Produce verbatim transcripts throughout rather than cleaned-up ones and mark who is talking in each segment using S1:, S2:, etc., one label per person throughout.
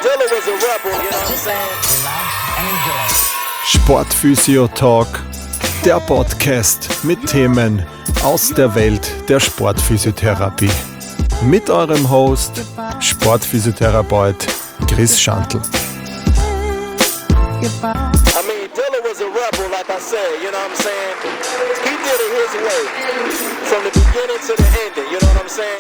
S1: Dilla was a rebel, you know what I'm saying?
S2: Sportphysio Talk, der Podcast mit Themen aus der Welt der Sportphysiotherapie. Mit eurem Host, Sportphysiotherapeut Chris Schantl.
S1: I mean, Dilla was a rebel, like I said, you know what I'm saying? He did it his way, from the beginning to the ending, you know what I'm saying?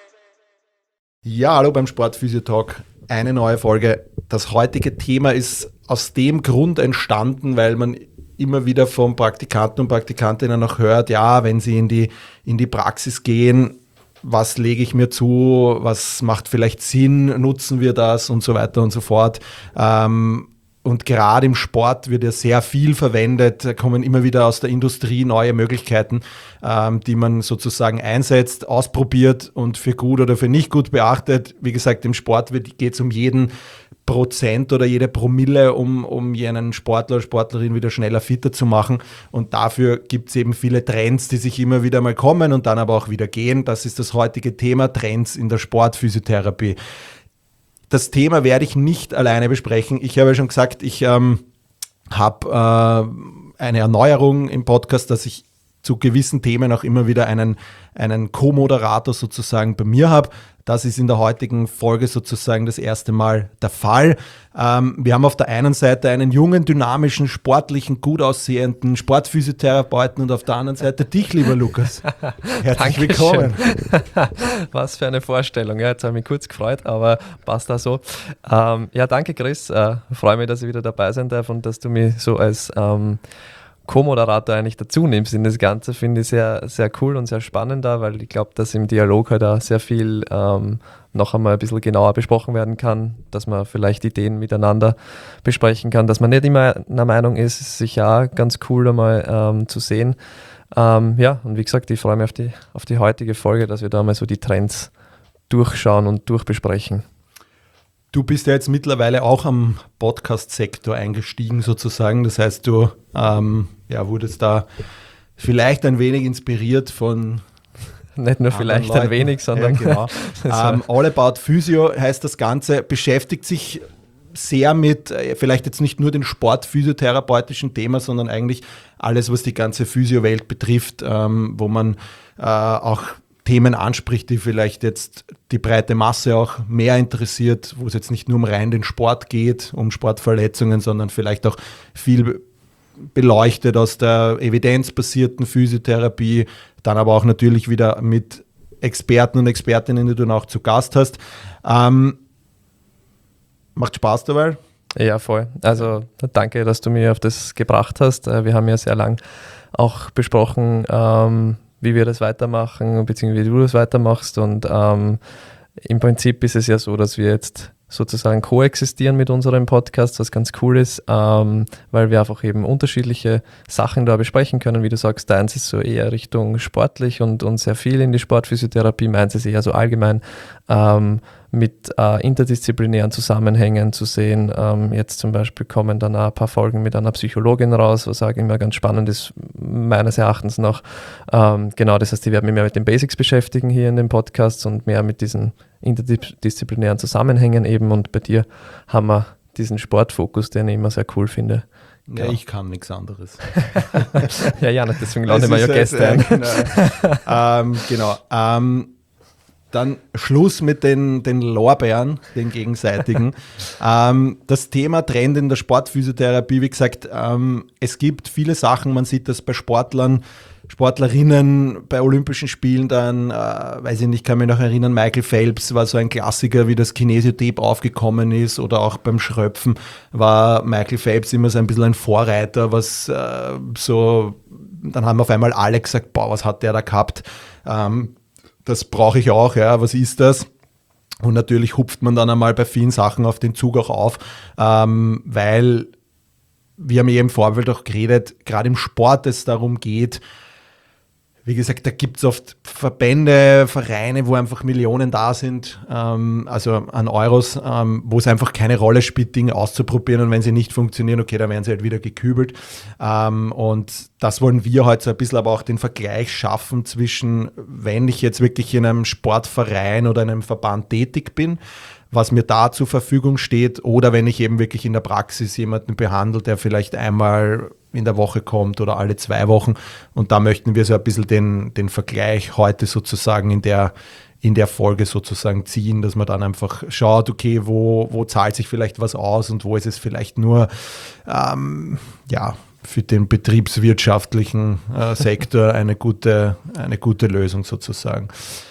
S2: Ja, hallo beim Sportphysio Talk, eine neue Folge. Das heutige Thema ist aus dem Grund entstanden, weil man immer wieder von Praktikanten und Praktikantinnen noch hört, ja, wenn sie in die, in die Praxis gehen, was lege ich mir zu, was macht vielleicht Sinn, nutzen wir das und so weiter und so fort. Ähm, und gerade im Sport wird ja sehr viel verwendet, da kommen immer wieder aus der Industrie neue Möglichkeiten, ähm, die man sozusagen einsetzt, ausprobiert und für gut oder für nicht gut beachtet. Wie gesagt, im Sport geht es um jeden Prozent oder jede Promille, um, um jenen Sportler oder Sportlerin wieder schneller fitter zu machen. Und dafür gibt es eben viele Trends, die sich immer wieder mal kommen und dann aber auch wieder gehen. Das ist das heutige Thema, Trends in der Sportphysiotherapie. Das Thema werde ich nicht alleine besprechen. Ich habe ja schon gesagt, ich ähm, habe äh, eine Erneuerung im Podcast, dass ich zu gewissen Themen auch immer wieder einen, einen Co-Moderator sozusagen bei mir habe. Das ist in der heutigen Folge sozusagen das erste Mal der Fall. Ähm, wir haben auf der einen Seite einen jungen, dynamischen, sportlichen, gut aussehenden Sportphysiotherapeuten und auf der anderen Seite dich, lieber Lukas. Herzlich willkommen.
S3: Was für eine Vorstellung. Ja, jetzt habe ich mich kurz gefreut, aber passt auch so. Ähm, ja, danke Chris. Äh, freue mich, dass ich wieder dabei sein darf und dass du mich so als ähm, Co-Moderator eigentlich dazu nimmst in das Ganze, finde ich sehr, sehr cool und sehr spannend da, weil ich glaube, dass im Dialog halt auch sehr viel ähm, noch einmal ein bisschen genauer besprochen werden kann, dass man vielleicht Ideen miteinander besprechen kann, dass man nicht immer einer Meinung ist, ist sicher auch ganz cool einmal ähm, zu sehen. Ähm, ja, und wie gesagt, ich freue mich auf die, auf die heutige Folge, dass wir da mal so die Trends durchschauen und durchbesprechen.
S2: Du bist ja jetzt mittlerweile auch am Podcast-Sektor eingestiegen sozusagen. Das heißt, du ähm, ja, wurdest da vielleicht ein wenig inspiriert von
S3: Nicht nur vielleicht
S2: Leuten.
S3: ein wenig, sondern
S2: ja, genau. ähm, All About Physio heißt das Ganze, beschäftigt sich sehr mit äh, vielleicht jetzt nicht nur den sportphysiotherapeutischen Thema, sondern eigentlich alles, was die ganze Physio-Welt betrifft, ähm, wo man äh, auch Themen anspricht, die vielleicht jetzt die breite Masse auch mehr interessiert, wo es jetzt nicht nur um rein den Sport geht, um Sportverletzungen, sondern vielleicht auch viel beleuchtet aus der evidenzbasierten Physiotherapie, dann aber auch natürlich wieder mit Experten und Expertinnen, die du auch zu Gast hast. Ähm, macht Spaß dabei?
S3: Ja, voll. Also danke, dass du mich auf das gebracht hast. Wir haben ja sehr lang auch besprochen, ähm, wie wir das weitermachen, beziehungsweise wie du das weitermachst. Und ähm, im Prinzip ist es ja so, dass wir jetzt sozusagen koexistieren mit unserem Podcast, was ganz cool ist, ähm, weil wir einfach eben unterschiedliche Sachen da besprechen können. Wie du sagst, deins ist so eher Richtung sportlich und, und sehr viel in die Sportphysiotherapie, meins ist eher so allgemein ähm, mit äh, interdisziplinären Zusammenhängen zu sehen. Ähm, jetzt zum Beispiel kommen dann auch ein paar Folgen mit einer Psychologin raus, was auch immer ganz spannend ist, meines Erachtens noch. Ähm, genau, das heißt, die werden mich mehr mit den Basics beschäftigen hier in den Podcasts und mehr mit diesen interdisziplinären Zusammenhängen eben. Und bei dir haben wir diesen Sportfokus, den ich immer sehr cool finde.
S2: Ja, genau. Ich kann nichts anderes.
S3: ja, ja, deswegen lade ich mir ja Gäste ein.
S2: Genau. ähm, genau. Ähm, Dann Schluss mit den, den Lorbeeren, den gegenseitigen. ähm, das Thema Trend in der Sportphysiotherapie, wie gesagt, ähm, es gibt viele Sachen, man sieht das bei Sportlern, Sportlerinnen, bei Olympischen Spielen dann, äh, weiß ich nicht, kann mich noch erinnern, Michael Phelps war so ein Klassiker, wie das Kinesiotap aufgekommen ist, oder auch beim Schröpfen war Michael Phelps immer so ein bisschen ein Vorreiter, was äh, so, dann haben auf einmal alle gesagt, boah, was hat der da gehabt? Ähm, Das brauche ich auch, ja, was ist das? Und natürlich hupft man dann einmal bei vielen Sachen auf den Zug auch auf, ähm, weil wir haben ja im Vorfeld auch geredet, gerade im Sport es darum geht, Wie gesagt, da gibt es oft Verbände, Vereine, wo einfach Millionen da sind, ähm, also an Euros, ähm, wo es einfach keine Rolle spielt, Dinge auszuprobieren, und wenn sie nicht funktionieren, okay, dann werden sie halt wieder gekübelt. Ähm, und das wollen wir heute so ein bisschen aber auch den Vergleich schaffen zwischen, wenn ich jetzt wirklich in einem Sportverein oder einem Verband tätig bin, was mir da zur Verfügung steht, oder wenn ich eben wirklich in der Praxis jemanden behandle, der vielleicht einmal in der Woche kommt oder alle zwei Wochen. Und da möchten wir so ein bisschen den, den Vergleich heute sozusagen in der, in der Folge sozusagen ziehen, dass man dann einfach schaut, okay, wo, wo zahlt sich vielleicht was aus und wo ist es vielleicht nur ähm, ja, für den betriebswirtschaftlichen äh, Sektor eine gute, eine gute Lösung sozusagen.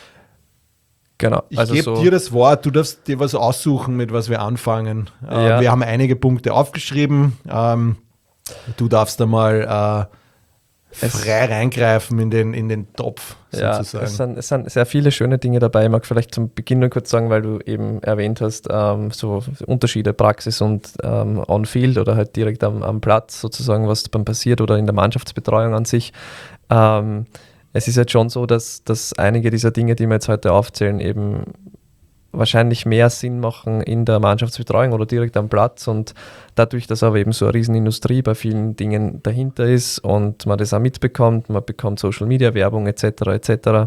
S3: Genau.
S2: Ich
S3: Also
S2: gebe
S3: so
S2: dir das Wort, du darfst dir was aussuchen, mit was wir anfangen. Äh,
S3: Ja.
S2: Wir haben einige Punkte aufgeschrieben. Ähm, du darfst da mal äh,
S3: Es-
S2: frei reingreifen in den, in den Topf
S3: Ja,
S2: sozusagen.
S3: es sind, es sind sehr viele schöne Dinge dabei. Ich mag vielleicht zum Beginn nur kurz sagen, weil du eben erwähnt hast, ähm, so Unterschiede Praxis und ähm, On-Field oder halt direkt am, am Platz sozusagen, was dann passiert, oder in der Mannschaftsbetreuung an sich. Ähm, es ist jetzt schon so, dass, dass einige dieser Dinge, die wir jetzt heute aufzählen, eben wahrscheinlich mehr Sinn machen in der Mannschaftsbetreuung oder direkt am Platz, und dadurch, dass aber eben so eine Riesenindustrie bei vielen Dingen dahinter ist und man das auch mitbekommt, man bekommt Social Media Werbung et cetera et cetera,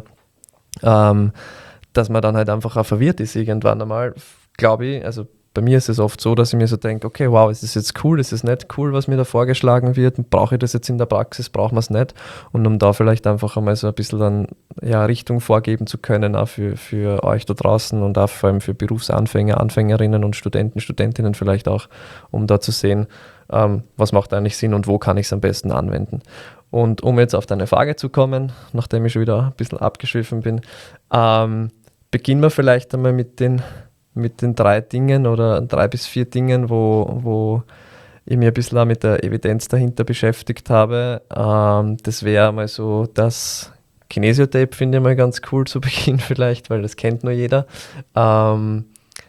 S3: ähm, dass man dann halt einfach auch verwirrt ist irgendwann einmal, glaube ich. Also bei mir ist es oft so, dass ich mir so denke, okay, wow, ist das jetzt cool, ist es nicht cool, was mir da vorgeschlagen wird, brauche ich das jetzt in der Praxis, braucht man es nicht, und um da vielleicht einfach einmal so ein bisschen dann ja, Richtung vorgeben zu können, auch für, für euch da draußen und auch vor allem für Berufsanfänger, Anfängerinnen und Studenten, Studentinnen vielleicht auch, um da zu sehen, ähm, was macht eigentlich Sinn und wo kann ich es am besten anwenden. Und um jetzt auf deine Frage zu kommen, nachdem ich schon wieder ein bisschen abgeschwiffen bin, ähm, beginnen wir vielleicht einmal mit den mit den drei Dingen oder drei bis vier Dingen, wo, wo ich mich ein bisschen auch mit der Evidenz dahinter beschäftigt habe. Ähm, das wäre mal so das Kinesiotape, finde ich mal ganz cool zu Beginn vielleicht, weil das kennt nur jeder. Ähm,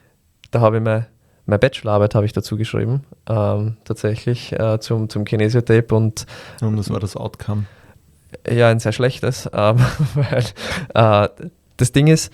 S3: da habe ich meine, meine Bachelorarbeit habe ich dazu geschrieben, ähm, tatsächlich äh, zum, zum Kinesiotape, und
S2: Und das war das Outcome.
S3: ja, ein sehr schlechtes, ähm, weil äh, das Ding ist,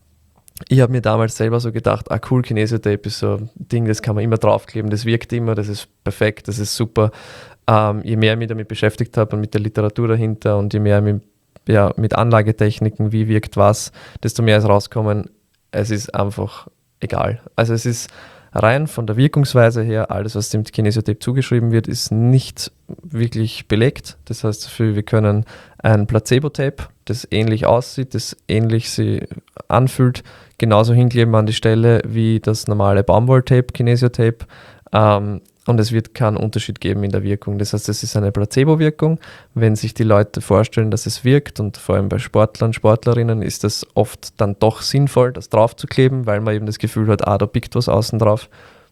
S3: ich habe mir damals selber so gedacht, ah cool, Kinesiotape ist so ein Ding, das kann man immer draufkleben, das wirkt immer, das ist perfekt, das ist super. Ähm, je mehr ich mich damit beschäftigt habe und mit der Literatur dahinter und je mehr ich mich ja, mit Anlagetechniken, wie wirkt was, desto mehr ist rauskommen, es ist einfach egal. Also es ist rein von der Wirkungsweise her, alles, was dem Kinesiotape zugeschrieben wird, ist nicht wirklich belegt. Das heißt, für, wir können ein Placebo-Tape, das ähnlich aussieht, das ähnlich sich anfühlt, genauso hinkleben an die Stelle wie das normale Baumwolltape, Kinesiotape. Ähm, und es wird keinen Unterschied geben in der Wirkung. Das heißt, es ist eine Placebo-Wirkung. Wenn sich die Leute vorstellen, dass es wirkt, und vor allem bei Sportlern, Sportlerinnen, ist es oft dann doch sinnvoll, das drauf zu kleben, weil man eben das Gefühl hat, ah, da pickt was außen drauf.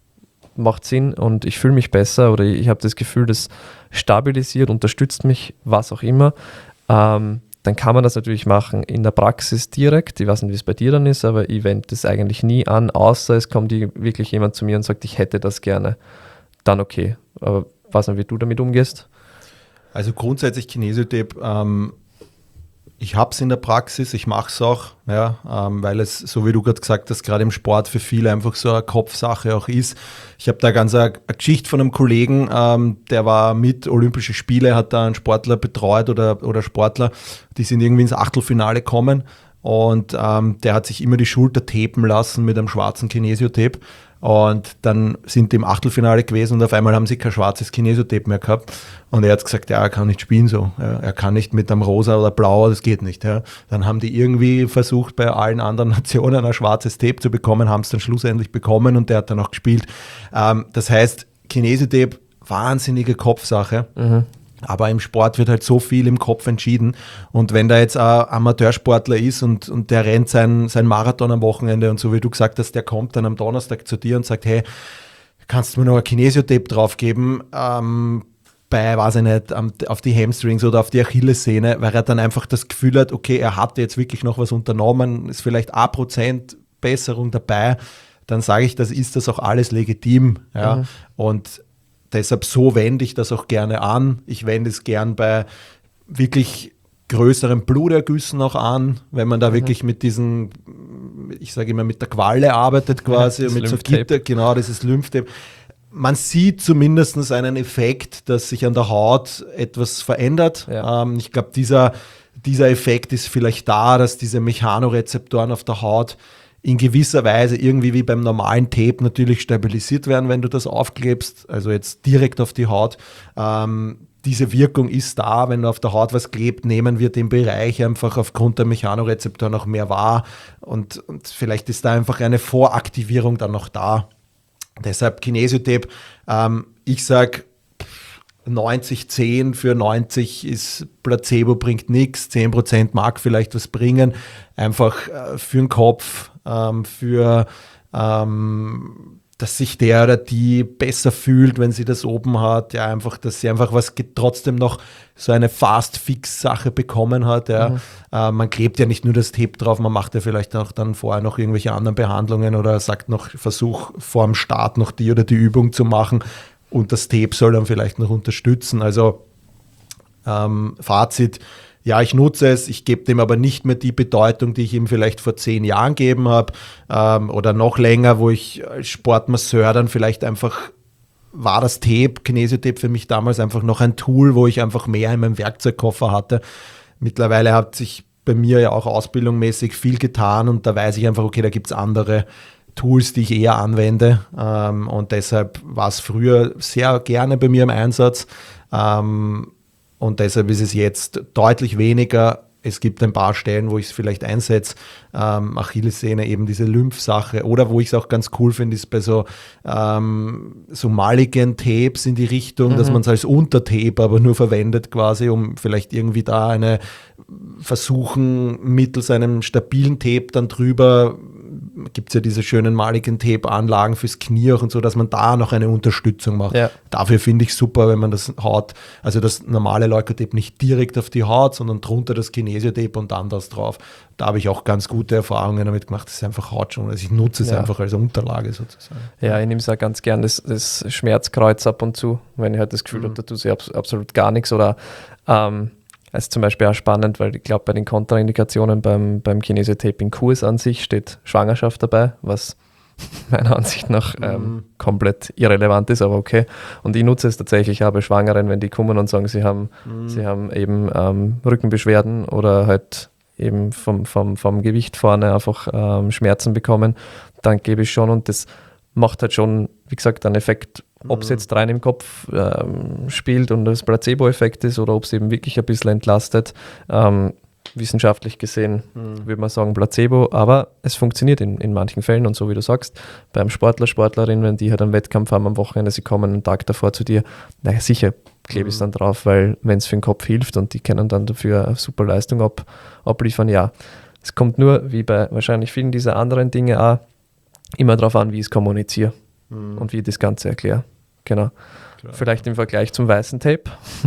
S3: Macht Sinn und ich fühle mich besser, oder ich habe das Gefühl, das stabilisiert, unterstützt mich, was auch immer. Ähm, dann kann man das natürlich machen in der Praxis direkt. Ich weiß nicht, wie es bei dir dann ist, aber ich wende das eigentlich nie an, außer es kommt wirklich jemand zu mir und sagt, ich hätte das gerne. Dann okay. Aber ich weiß nicht, wie du damit umgehst.
S2: Also grundsätzlich Kinesiotape, ähm, ich habe es in der Praxis, ich mache es auch, ja, ähm, weil es, so wie du gerade gesagt hast, gerade im Sport für viele einfach so eine Kopfsache auch ist. Ich habe da ganz eine, eine Geschichte von einem Kollegen, ähm, der war mit Olympische Spiele, hat da einen Sportler betreut oder, oder Sportler, die sind irgendwie ins Achtelfinale gekommen, und ähm, der hat sich immer die Schulter tapen lassen mit einem schwarzen Kinesiotape. Und dann sind die im Achtelfinale gewesen und auf einmal haben sie kein schwarzes Kinesiotape mehr gehabt. Und er hat gesagt, ja, er kann nicht spielen so. Er kann nicht mit einem rosa oder blau, das geht nicht. Ja. Dann haben die irgendwie versucht, bei allen anderen Nationen ein schwarzes Tape zu bekommen, haben es dann schlussendlich bekommen, und der hat dann auch gespielt. Ähm, das heißt, Kinesiotape, wahnsinnige Kopfsache. Mhm. Aber im Sport wird halt so viel im Kopf entschieden. Und wenn da jetzt ein Amateursportler ist und, und der rennt sein, sein Marathon am Wochenende, und so wie du gesagt hast, der kommt dann am Donnerstag zu dir und sagt, hey, kannst du mir noch ein Kinesiotape draufgeben, ähm, bei, weiß ich nicht, auf die Hamstrings oder auf die Achillessehne, weil er dann einfach das Gefühl hat, okay, er hat jetzt wirklich noch was unternommen, ist vielleicht ein Prozent Besserung dabei, dann sage ich, das ist das auch alles legitim. Ja? Mhm. Und deshalb so wende ich das auch gerne an. Ich wende es gern bei wirklich größeren Blutergüssen auch an, wenn man da mhm. wirklich mit diesen, ich sage immer, mit der Qualle arbeitet quasi,
S3: ja,
S2: mit so
S3: Lymphtape.
S2: Gitter, genau, das ist Lymphtape. Man sieht zumindest einen Effekt, dass sich an der Haut etwas verändert.
S3: Ja.
S2: Ähm, ich glaube, dieser, dieser Effekt ist vielleicht da, dass diese Mechanorezeptoren auf der Haut in gewisser Weise irgendwie wie beim normalen Tape natürlich stabilisiert werden, wenn du das aufklebst, also jetzt direkt auf die Haut. Ähm, diese Wirkung ist da, wenn du auf der Haut was klebt, nehmen wir den Bereich einfach aufgrund der Mechanorezeptoren noch mehr wahr und, und vielleicht ist da einfach eine Voraktivierung dann noch da. Deshalb Kinesiotape, ähm, ich sage neunzig zehn für neunzig ist Placebo, bringt nichts, zehn Prozent mag vielleicht was bringen, einfach äh, für den Kopf, ähm, für ähm, dass sich der oder die besser fühlt, wenn sie das oben hat, ja, einfach, dass sie einfach was trotzdem noch so eine Fast-Fix-Sache bekommen hat. Ja. Mhm. Äh, man klebt ja nicht nur das Tape drauf, man macht ja vielleicht auch dann vorher noch irgendwelche anderen Behandlungen oder sagt noch, Versuch vor dem Start noch die oder die Übung zu machen und das Tape soll dann vielleicht noch unterstützen. Also ähm, Fazit, ja, ich nutze es, ich gebe dem aber nicht mehr die Bedeutung, die ich ihm vielleicht vor zehn Jahren gegeben habe ähm, oder noch länger, wo ich als Sportmasseur dann vielleicht einfach, war das Tape, Kinesiotape für mich damals einfach noch ein Tool, wo ich einfach mehr in meinem Werkzeugkoffer hatte. Mittlerweile hat sich bei mir ja auch ausbildungsmäßig viel getan und da weiß ich einfach, okay, da gibt es andere Tools, die ich eher anwende ähm, und deshalb war es früher sehr gerne bei mir im Einsatz. Ähm, Und deshalb ist es jetzt deutlich weniger. Es gibt ein paar Stellen, wo ich es vielleicht einsetze. Ähm, Achillessehne, eben diese Lymphsache. Oder wo ich es auch ganz cool finde, ist bei so, ähm, so maligen Tapes in die Richtung, mhm. dass man es als Untertape aber nur verwendet quasi, um vielleicht irgendwie da eine versuchen, mittels einem stabilen Tape dann drüber, gibt es ja diese schönen maligen Tape-Anlagen fürs Knie auch und so, dass man da noch eine Unterstützung macht. Ja. Dafür finde ich super, wenn man das Haut, also das normale Leukotape nicht direkt auf die Haut, sondern drunter das Kinesiotape und dann das drauf. Da habe ich auch ganz gute Erfahrungen damit gemacht. Das ist einfach Hautschonend. Also ich nutze es ja. einfach als Unterlage sozusagen.
S3: Ja, ich nehme es auch ganz gern, das, das Schmerzkreuz ab und zu, wenn ich halt das Gefühl mhm. habe, da tut sich abs- absolut gar nichts oder ähm, das ist zum Beispiel auch spannend, weil ich glaube, bei den Kontraindikationen beim, beim Kinesiotape-Kurs an sich steht Schwangerschaft dabei, was meiner Ansicht nach ähm, mhm. komplett irrelevant ist, aber okay. Und ich nutze es tatsächlich auch bei Schwangeren, wenn die kommen und sagen, sie haben, mhm. sie haben eben ähm, Rückenbeschwerden oder halt eben vom, vom, vom Gewicht vorne einfach ähm, Schmerzen bekommen, dann gebe ich schon und das macht halt schon, wie gesagt, einen Effekt, ob es jetzt rein im Kopf ähm, spielt und das Placebo-Effekt ist oder ob es eben wirklich ein bisschen entlastet. Ähm, wissenschaftlich gesehen mhm. würde man sagen Placebo, aber es funktioniert in, in manchen Fällen und so wie du sagst, beim Sportler, Sportlerin, wenn die halt einen Wettkampf haben am Wochenende, sie kommen einen Tag davor zu dir, naja sicher klebe ich es dann drauf, weil wenn es für den Kopf hilft und die können dann dafür eine super Leistung ab, abliefern, ja. Es kommt nur, wie bei wahrscheinlich vielen dieser anderen Dinge auch, immer darauf an, wie ich es kommuniziere mhm. und wie ich das Ganze erkläre. Genau. Klar. Vielleicht im Vergleich zum weißen Tape.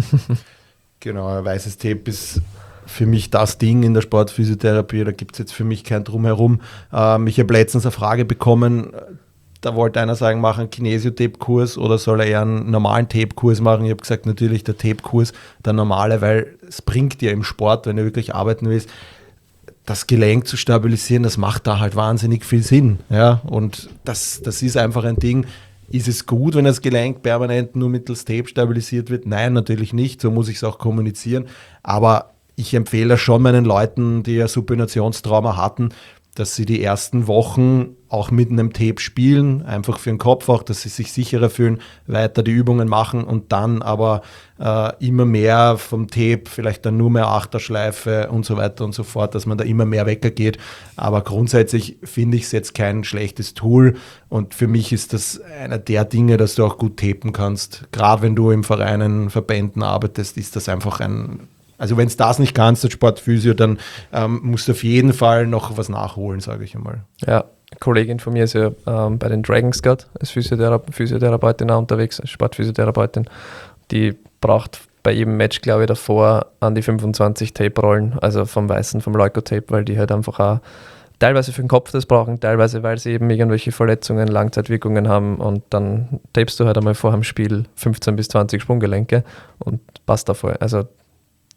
S2: Genau, ein weißes Tape ist für mich das Ding in der Sportphysiotherapie, da gibt es jetzt für mich kein Drumherum. Ähm, ich habe letztens eine Frage bekommen, da wollte einer sagen, mach einen Kinesiotape-Kurs oder soll er eher einen normalen Tape-Kurs machen? Ich habe gesagt, natürlich der Tape-Kurs, der normale, weil es bringt dir im Sport, wenn du wirklich arbeiten willst, das Gelenk zu stabilisieren, das macht da halt wahnsinnig viel Sinn. Ja? Und das, das ist einfach ein Ding. Ist es gut, wenn das Gelenk permanent nur mittels Tape stabilisiert wird? Nein, natürlich nicht. So muss ich es auch kommunizieren. Aber ich empfehle schon meinen Leuten, die ja Supinationstrauma hatten, dass sie die ersten Wochen auch mit einem Tape spielen, einfach für den Kopf auch, dass sie sich sicherer fühlen, weiter die Übungen machen und dann aber äh, immer mehr vom Tape, vielleicht dann nur mehr Achterschleife und so weiter und so fort, dass man da immer mehr weggeht. Aber grundsätzlich finde ich es jetzt kein schlechtes Tool und für mich ist das einer der Dinge, dass du auch gut tapen kannst. Gerade wenn du im Vereinen, Verbänden arbeitest, ist das einfach ein... Also wenn es das nicht kannst, als Sportphysio, dann ähm, musst du auf jeden Fall noch was nachholen, sage ich einmal.
S3: Ja, eine Kollegin von mir ist ja ähm, bei den Dragons gerade als Physiothera- Physiotherapeutin auch unterwegs, als Sportphysiotherapeutin. Die braucht bei jedem Match, glaube ich, davor an die fünfundzwanzig Tape-Rollen, also vom weißen, vom Leukotape, weil die halt einfach auch teilweise für den Kopf das brauchen, teilweise weil sie eben irgendwelche Verletzungen, Langzeitwirkungen haben und dann tapest du halt einmal vor dem Spiel fünfzehn bis zwanzig Sprunggelenke und passt da voll. Also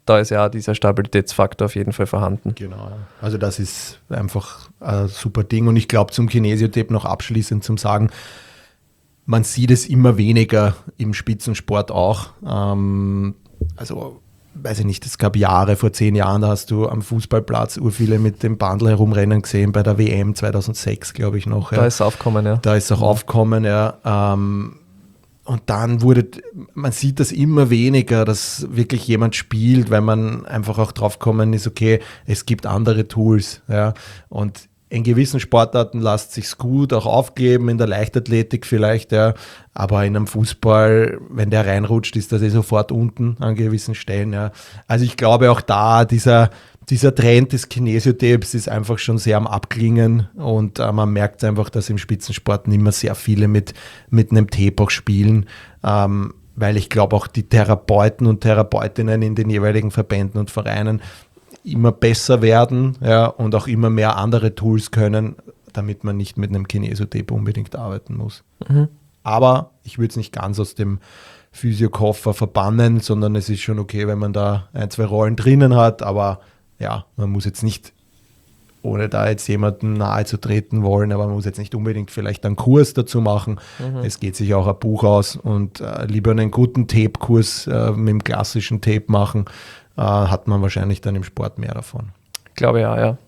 S3: da ist ja auch dieser Stabilitätsfaktor auf jeden Fall vorhanden.
S2: Genau, also das ist einfach ein super Ding und ich glaube zum Kinesiotape noch abschließend zum Sagen, man sieht es immer weniger im Spitzensport auch, ähm, also weiß ich nicht, es gab Jahre, vor zehn Jahren, da hast du am Fußballplatz urviele mit dem Bundle herumrennen gesehen, bei der W M zweitausendsechs, glaube ich noch.
S3: Da
S2: ja.
S3: ist es aufgekommen, ja.
S2: Da ist es auch
S3: Mhm.
S2: aufgekommen, ja. Ähm, und dann wurde, man sieht das immer weniger, dass wirklich jemand spielt, weil man einfach auch drauf gekommen ist, okay, es gibt andere Tools, ja. Und in gewissen Sportarten lässt sich's gut auch aufgeben, in der Leichtathletik vielleicht, ja. Aber in einem Fußball, wenn der reinrutscht, ist das eh sofort unten an gewissen Stellen, ja. Also ich glaube auch da, dieser, dieser Trend des Kinesiotapes ist einfach schon sehr am Abklingen und äh, man merkt einfach, dass im Spitzensport nicht mehr sehr viele mit, mit einem Tape auch spielen, ähm, weil ich glaube auch die Therapeuten und Therapeutinnen in den jeweiligen Verbänden und Vereinen immer besser werden, ja, und auch immer mehr andere Tools können, damit man nicht mit einem Kinesiotape unbedingt arbeiten muss.
S3: Mhm.
S2: Aber ich würde es nicht ganz aus dem Physiokoffer verbannen, sondern es ist schon okay, wenn man da ein, zwei Rollen drinnen hat, aber ja, man muss jetzt nicht, ohne da jetzt jemandem nahe zu treten wollen, aber man muss jetzt nicht unbedingt vielleicht einen Kurs dazu machen. Mhm. Es geht sich auch ein Buch aus und äh, lieber einen guten Tape-Kurs äh, mit dem klassischen Tape machen, äh, hat man wahrscheinlich dann im Sport mehr davon.
S3: Glaube ja, ja.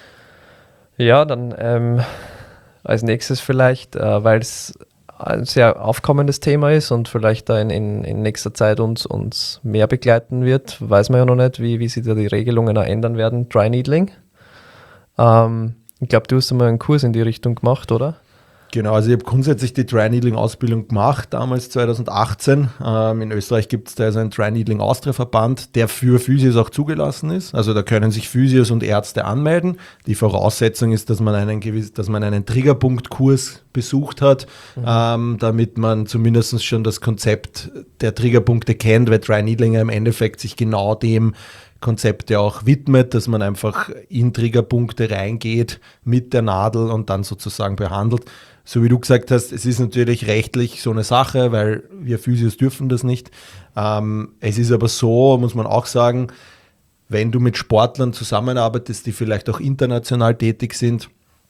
S3: Ja, dann ähm, als nächstes vielleicht, äh, weil es ein sehr aufkommendes Thema ist und vielleicht da in, in, in nächster Zeit uns, uns mehr begleiten wird, weiß man ja noch nicht, wie, wie sich da die Regelungen auch ändern werden. Dry Needling. Ähm, ich glaube, du hast einmal einen Kurs in die Richtung gemacht, oder?
S2: Genau, also ich habe grundsätzlich die Dry Needling Ausbildung gemacht, damals zweitausendachtzehn. Ähm, in Österreich gibt es da also einen Dry Needling Austria Verband, der für Physios auch zugelassen ist. Also da können sich Physios und Ärzte anmelden. Die Voraussetzung ist, dass man einen gewiss, dass man einen Triggerpunkt-Kurs besucht hat, mhm. ähm, damit man zumindest schon das Konzept der Triggerpunkte kennt, weil Dry Needling im Endeffekt sich genau dem Konzept ja auch widmet, dass man einfach in Triggerpunkte reingeht mit der Nadel und dann sozusagen behandelt. So wie du gesagt hast, es ist natürlich rechtlich so eine Sache, weil wir Physios dürfen das nicht. Ähm, es ist aber so, muss man auch sagen, wenn du mit Sportlern zusammenarbeitest, die vielleicht auch international tätig sind,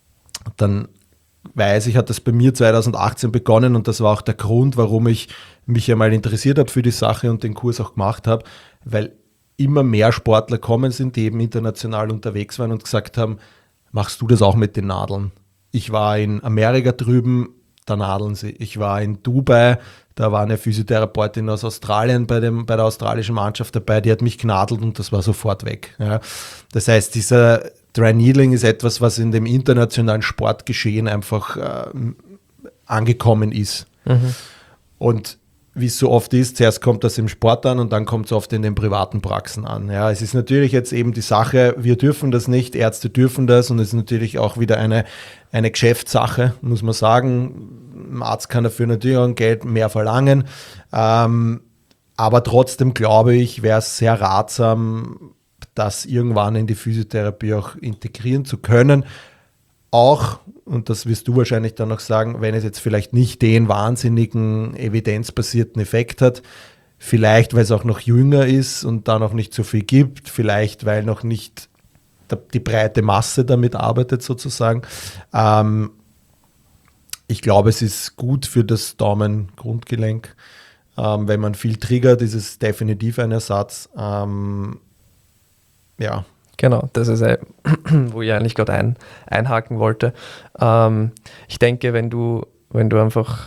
S2: dann weiß ich, hat das bei mir zweitausendachtzehn begonnen und das war auch der Grund, warum ich mich einmal interessiert habe für die Sache und den Kurs auch gemacht habe, weil immer mehr Sportler kommen sind, die eben international unterwegs waren und gesagt haben, machst du das auch mit den Nadeln? Ich war in Amerika drüben, da nadeln sie. Ich war in Dubai, da war eine Physiotherapeutin aus Australien bei, dem, bei der australischen Mannschaft dabei, die hat mich genadelt und das war sofort weg. Ja. Das heißt, dieser Dry Needling ist etwas, was in dem internationalen Sportgeschehen einfach äh, angekommen ist. Mhm. Und wie es so oft ist, zuerst kommt das im Sport an und dann kommt es oft in den privaten Praxen an. Ja, es ist natürlich jetzt eben die Sache, wir dürfen das nicht, Ärzte dürfen das und es ist natürlich auch wieder eine, eine Geschäftssache, muss man sagen. Ein Arzt kann dafür natürlich auch ein Geld mehr verlangen, ähm, aber trotzdem glaube ich, wäre es sehr ratsam, das irgendwann in die Physiotherapie auch integrieren zu können. Auch, und das wirst du wahrscheinlich dann noch sagen, wenn es jetzt vielleicht nicht den wahnsinnigen evidenzbasierten Effekt hat, vielleicht weil es auch noch jünger ist und da noch nicht so viel gibt, vielleicht weil noch nicht die breite Masse damit arbeitet sozusagen. Ähm, ich glaube, es ist gut für das Daumengrundgelenk. Ähm, wenn man viel triggert, ist es definitiv ein Ersatz. Ähm, ja,
S3: Genau, das ist, äh, wo ich eigentlich gerade ein, einhaken wollte. Ähm, ich denke, wenn du, wenn du einfach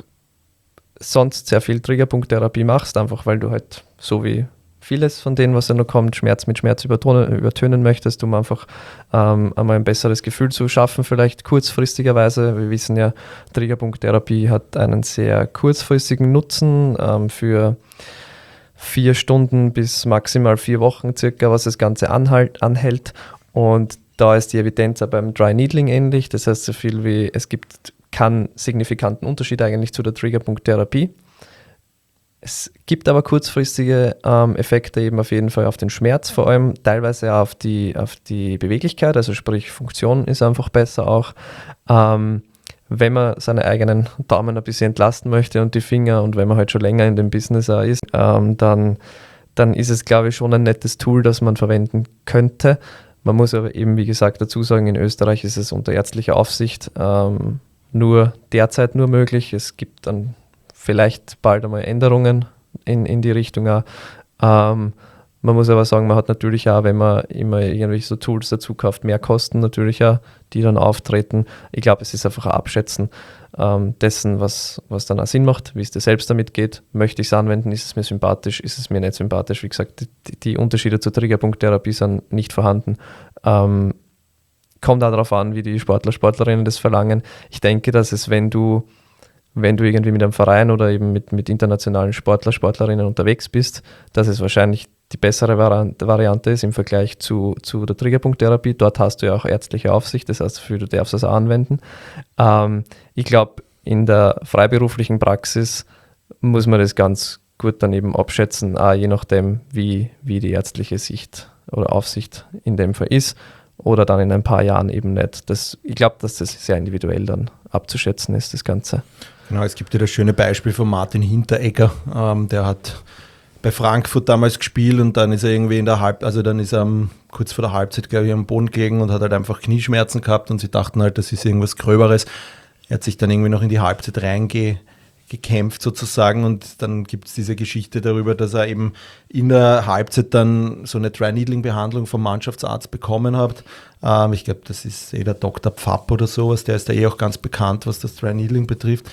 S3: sonst sehr viel Triggerpunkttherapie machst, einfach weil du halt so wie vieles von denen, was da noch kommt, Schmerz mit Schmerz übertönen, übertönen möchtest, um einfach ähm, einmal ein besseres Gefühl zu schaffen, vielleicht kurzfristigerweise. Wir wissen ja, Triggerpunkttherapie hat einen sehr kurzfristigen Nutzen ähm, für vier Stunden bis maximal vier Wochen circa, was das Ganze anhalt, anhält. Und da ist die Evidenz auch beim Dry Needling ähnlich. Das heißt so viel wie, es gibt keinen signifikanten Unterschied eigentlich zu der Triggerpunkttherapie. Es gibt aber kurzfristige ähm, Effekte eben auf jeden Fall auf den Schmerz, vor allem teilweise auf die, auf die Beweglichkeit, also sprich Funktion ist einfach besser auch. Ähm, wenn man seine eigenen Daumen ein bisschen entlasten möchte und die Finger und wenn man halt schon länger in dem Business auch ist, ähm, dann dann ist es, glaube ich, schon ein nettes Tool, das man verwenden könnte. Man muss aber eben, wie gesagt, dazu sagen, in Österreich ist es unter ärztlicher Aufsicht ähm, nur derzeit nur möglich. Es gibt dann vielleicht bald einmal Änderungen in, in die Richtung auch. Ähm, man muss aber sagen, man hat natürlich auch, wenn man immer irgendwelche so Tools dazu kauft, mehr Kosten natürlich auch, die dann auftreten. Ich glaube, es ist einfach ein Abschätzen ähm, dessen, was, was dann auch Sinn macht, wie es dir selbst damit geht. Möchte ich es anwenden? Ist es mir sympathisch? Ist es mir nicht sympathisch? Wie gesagt, die, die Unterschiede zur Triggerpunkttherapie sind nicht vorhanden. Ähm, kommt auch darauf an, wie die Sportler, Sportlerinnen das verlangen. Ich denke, dass es, wenn du wenn du irgendwie mit einem Verein oder eben mit, mit internationalen Sportler, Sportlerinnen unterwegs bist, dass es wahrscheinlich die bessere Variante ist im Vergleich zu, zu der Triggerpunkttherapie. Dort hast du ja auch ärztliche Aufsicht, das heißt, du darfst das auch anwenden. Ähm, ich glaube, in der freiberuflichen Praxis muss man das ganz gut dann eben abschätzen, auch je nachdem, wie, wie die ärztliche Sicht oder Aufsicht in dem Fall ist oder dann in ein paar Jahren eben nicht. Das, ich glaube, dass das sehr individuell dann abzuschätzen ist, das Ganze.
S2: Genau, es gibt ja das schöne Beispiel von Martin Hinteregger, ähm, der hat bei Frankfurt damals gespielt und dann ist er irgendwie in der Halb, also dann ist er um, kurz vor der Halbzeit, glaube ich, am Boden gelegen und hat halt einfach Knieschmerzen gehabt und sie dachten halt, das ist irgendwas Gröberes. Er hat sich dann irgendwie noch in die Halbzeit reingekämpft sozusagen und dann gibt es diese Geschichte darüber, dass er eben in der Halbzeit dann so eine Dry-Needling-Behandlung vom Mannschaftsarzt bekommen hat. Ähm, ich glaube, das ist eh der Doktor Pfapp oder sowas, der ist da eh auch ganz bekannt, was das Dry-Needling betrifft.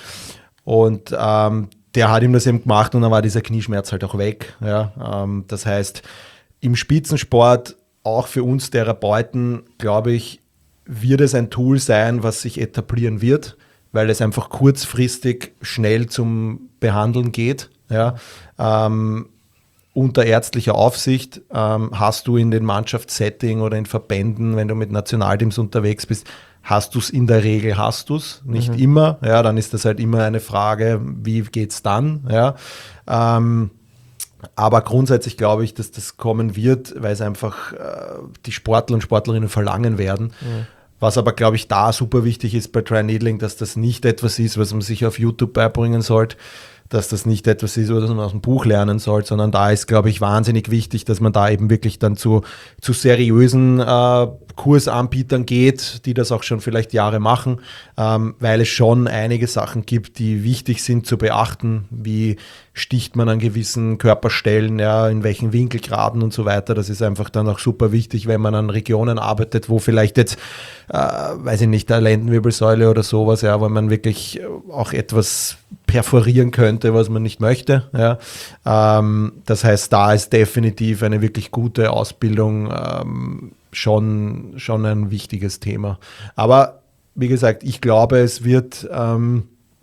S2: Und ähm, der hat ihm das eben gemacht und dann war dieser Knieschmerz halt auch weg. Ja? Ähm, das heißt, im Spitzensport, auch für uns Therapeuten, glaube ich, wird es ein Tool sein, was sich etablieren wird, weil es einfach kurzfristig schnell zum Behandeln geht. Ja? Ähm, unter ärztlicher Aufsicht ähm, hast du in den Mannschaftssetting oder in Verbänden, wenn du mit Nationalteams unterwegs bist, hast du es in der Regel, hast du es, nicht mhm. immer. Ja, dann ist das halt immer eine Frage, wie geht es dann? Ja, ähm, aber grundsätzlich glaube ich, dass das kommen wird, weil es einfach äh, die Sportler und Sportlerinnen verlangen werden. Mhm. Was aber, glaube ich, da super wichtig ist bei Dry-Needling, dass das nicht etwas ist, was man sich auf YouTube beibringen sollte, dass das nicht etwas ist, was man aus dem Buch lernen soll, sondern da ist, glaube ich, wahnsinnig wichtig, dass man da eben wirklich dann zu, zu seriösen äh, Kursanbietern geht, die das auch schon vielleicht Jahre machen, ähm, weil es schon einige Sachen gibt, die wichtig sind zu beachten, wie sticht man an gewissen Körperstellen, ja, in welchen Winkelgraden und so weiter. Das ist einfach dann auch super wichtig, wenn man an Regionen arbeitet, wo vielleicht jetzt, äh, weiß ich nicht, der Lendenwirbelsäule oder sowas, ja, wo man wirklich auch etwas perforieren könnte, was man nicht möchte. Ja. Ähm, das heißt, da ist definitiv eine wirklich gute Ausbildung ähm, schon, schon ein wichtiges Thema. Aber wie gesagt, ich glaube, es wird ähm,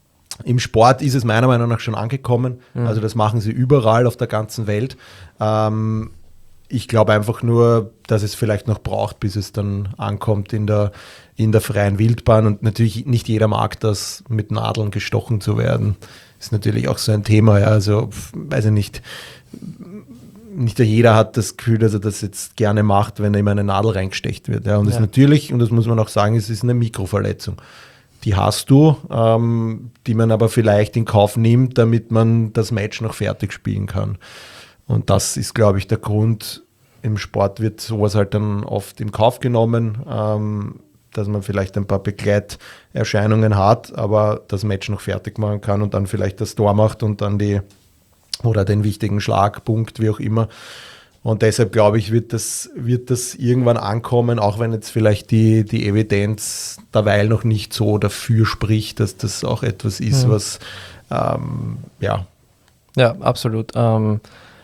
S2: im Sport ist es meiner Meinung nach schon angekommen. Mhm. Also das machen sie überall auf der ganzen Welt. Ähm, ich glaube einfach nur, dass es vielleicht noch braucht, bis es dann ankommt in der, in der freien Wildbahn. Und natürlich nicht jeder mag das, mit Nadeln gestochen zu werden. Ist natürlich auch so ein Thema. Ja. Also weiß ich nicht, nicht jeder hat das Gefühl, dass er das jetzt gerne macht, wenn ihm eine Nadel reingestecht wird. Ja. Und das ja. ist natürlich, und das muss man auch sagen, es ist eine Mikroverletzung. Die hast du, ähm, die man aber vielleicht in Kauf nimmt, damit man das Match noch fertig spielen kann. Und das ist, glaube ich, der Grund. Im Sport wird sowas halt dann oft in Kauf genommen, ähm, dass man vielleicht ein paar Begleiterscheinungen hat, aber das Match noch fertig machen kann und dann vielleicht das Tor macht und dann die oder den wichtigen Schlagpunkt, wie auch immer. Und deshalb glaube ich, wird das, wird das irgendwann ankommen, auch wenn jetzt vielleicht die, die Evidenz derweil noch nicht so dafür spricht, dass das auch etwas ist, mhm. was, ähm, ja.
S3: Ja, absolut. Ähm,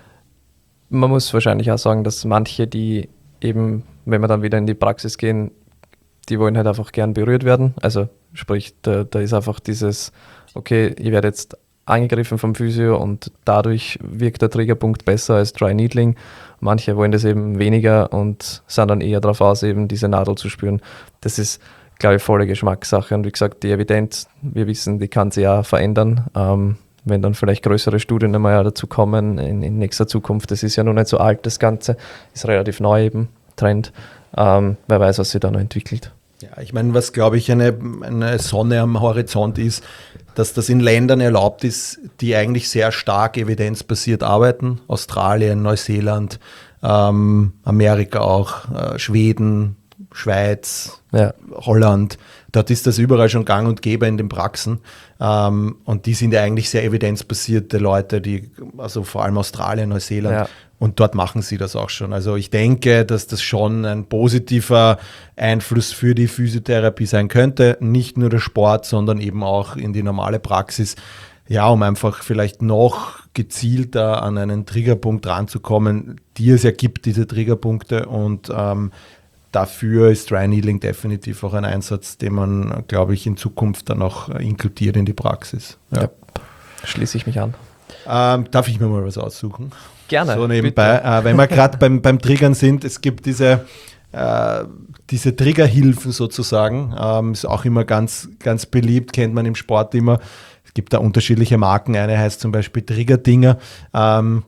S3: man muss wahrscheinlich auch sagen, dass manche, die eben, wenn wir dann wieder in die Praxis gehen, die wollen halt einfach gern berührt werden. Also sprich, da, da ist einfach dieses, okay, ich werde jetzt angegriffen vom Physio und dadurch wirkt der Triggerpunkt besser als Dry Needling. Manche wollen das eben weniger und sind dann eher darauf aus, eben diese Nadel zu spüren. Das ist, glaube ich, volle Geschmackssache. Und wie gesagt, die Evidenz, wir wissen, die kann sich ja verändern. Ähm, wenn dann vielleicht größere Studien einmal ja dazu kommen in, in nächster Zukunft. Das ist ja noch nicht so alt, das Ganze. Ist relativ neu eben, Trend. Ähm, wer weiß, was sich da noch entwickelt.
S2: Ja, ich meine, was, glaube ich, eine, eine Sonne am Horizont ist, dass das in Ländern erlaubt ist, die eigentlich sehr stark evidenzbasiert arbeiten. Australien, Neuseeland, ähm, Amerika auch, äh, Schweden, Schweiz,
S3: Ja.
S2: Holland. Dort ist das überall schon gang und gäbe in den Praxen. Ähm, und die sind ja eigentlich sehr evidenzbasierte Leute, die, also vor allem Australien, Neuseeland.
S3: Ja.
S2: Und dort machen sie das auch schon. Also ich denke, dass das schon ein positiver Einfluss für die Physiotherapie sein könnte. Nicht nur der Sport, sondern eben auch in die normale Praxis. Ja, um einfach vielleicht noch gezielter an einen Triggerpunkt ranzukommen, die es ja gibt, diese Triggerpunkte. Und ähm, dafür ist Dry Needling definitiv auch ein Einsatz, den man, glaube ich, in Zukunft dann auch inkludiert in die Praxis. Ja.
S3: Ja. Schließe ich mich an.
S2: Ähm, darf ich mir mal was aussuchen?
S3: Gerne.
S2: So nebenbei, äh, wenn wir gerade beim, beim Triggern sind, es gibt diese, äh, diese Triggerhilfen sozusagen, ähm, ist auch immer ganz, ganz beliebt, kennt man im Sport immer. Es gibt da unterschiedliche Marken, eine heißt zum Beispiel Triggerdinger. Ähm,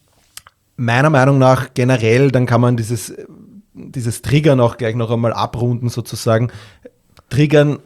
S2: meiner Meinung nach generell, dann kann man dieses, dieses Triggern auch gleich noch einmal abrunden sozusagen. Triggern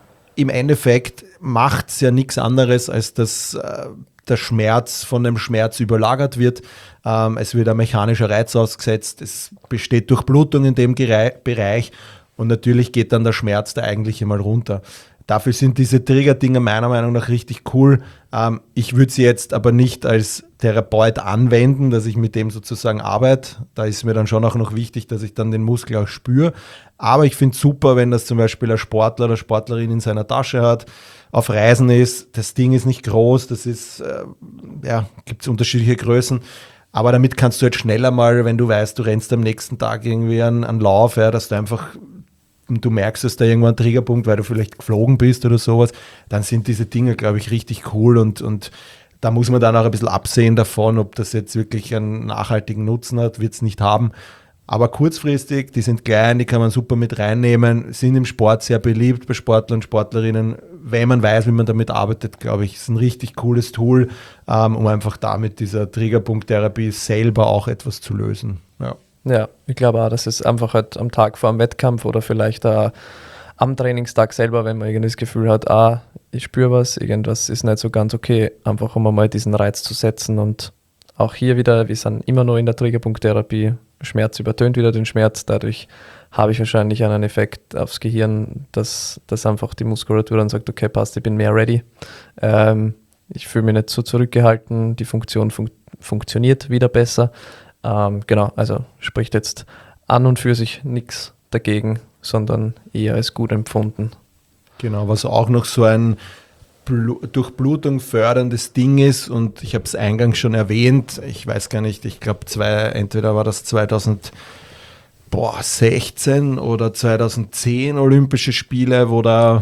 S2: im Endeffekt macht es ja nichts anderes, als dass äh, der Schmerz von dem Schmerz überlagert wird. Ähm, es wird ein mechanischer Reiz ausgesetzt, es besteht Durchblutung in dem Gerei- Bereich und natürlich geht dann der Schmerz da eigentlich mal runter. Dafür sind diese Trigger-Dinger meiner Meinung nach richtig cool. Ähm, ich würde sie jetzt aber nicht als Therapeut anwenden, dass ich mit dem sozusagen arbeite. Da ist mir dann schon auch noch wichtig, dass ich dann den Muskel auch spüre. Aber ich finde es super, wenn das zum Beispiel ein Sportler oder Sportlerin in seiner Tasche hat, auf Reisen ist. Das Ding ist nicht groß, das ist, äh, ja, gibt es unterschiedliche Größen. Aber damit kannst du jetzt schneller mal, wenn du weißt, du rennst am nächsten Tag irgendwie einen, einen Lauf, ja, dass du einfach, du merkst, dass da irgendwo ein Triggerpunkt, weil du vielleicht geflogen bist oder sowas, dann sind diese Dinge, glaube ich, richtig cool und, und da muss man dann auch ein bisschen absehen davon, ob das jetzt wirklich einen nachhaltigen Nutzen hat, wird es nicht haben. Aber kurzfristig, die sind klein, die kann man super mit reinnehmen, sind im Sport sehr beliebt bei Sportlern und Sportlerinnen. Wenn man weiß, wie man damit arbeitet, glaube ich, ist ein richtig cooles Tool, ähm, um einfach damit dieser Triggerpunkttherapie selber auch etwas zu lösen. Ja.
S3: Ja, ich glaube auch, dass es einfach halt am Tag vor dem Wettkampf oder vielleicht auch am Trainingstag selber, wenn man irgendwie das Gefühl hat, ah, ich spüre was, irgendwas ist nicht so ganz okay, einfach um einmal diesen Reiz zu setzen. Und auch hier wieder, wir sind immer noch in der Triggerpunkttherapie, Schmerz übertönt wieder den Schmerz, dadurch habe ich wahrscheinlich einen Effekt aufs Gehirn, dass, dass einfach die Muskulatur dann sagt, okay, passt, ich bin mehr ready. Ähm, ich fühle mich nicht so zurückgehalten, die Funktion fun- funktioniert wieder besser. Ähm, genau, also spricht jetzt an und für sich nichts dagegen, sondern eher als gut empfunden.
S2: Genau, was auch noch so ein Blu- Durchblutung förderndes Ding ist und ich habe es eingangs schon erwähnt, ich weiß gar nicht, ich glaube zwei, entweder war das zweitausendsechzehn oder zweitausendzehn Olympische Spiele, wo da